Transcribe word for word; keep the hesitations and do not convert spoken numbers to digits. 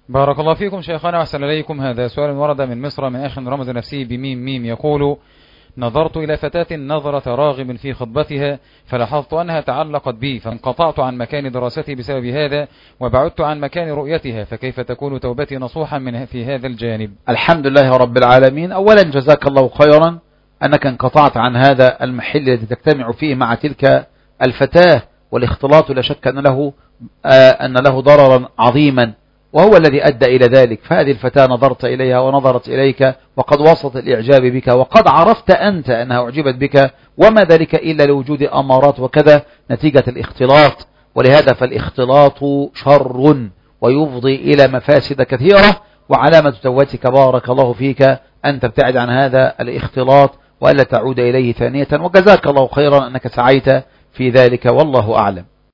بارك الله فيكم شيخنا وأحسن إليكم. هذا سؤال ورد من مصر من أخ رمز نفسه بميم ميم، يقول: نظرت إلى فتاة نظرة راغب في خطبتها، فلاحظت أنها تعلقت بي، فانقطعت عن مكان دراستي بسبب هذا، وبعدت عن مكان رؤيتها، فكيف تكون توبتي نصوحا من في هذا الجانب؟ الحمد لله رب العالمين. أولا جزاك الله خيرا أنك انقطعت عن هذا المحل الذي تجتمع فيه مع تلك الفتاة، والاختلاط لا شك أن له, آه أن له ضررا عظيما، وهو الذي أدى إلى ذلك. فهذه الفتاة نظرت إليها ونظرت إليك، وقد وصلت الإعجاب بك، وقد عرفت أنت أنها أعجبت بك، وما ذلك إلا لوجود أمارات وكذا نتيجة الاختلاط. ولهذا فالاختلاط شر ويفضي إلى مفاسد كثيرة، وعلامة توبتك بارك الله فيك أن تبتعد عن هذا الاختلاط وألا تعود إليه ثانية. وجزاك الله خيرا أنك سعيت في ذلك، والله أعلم.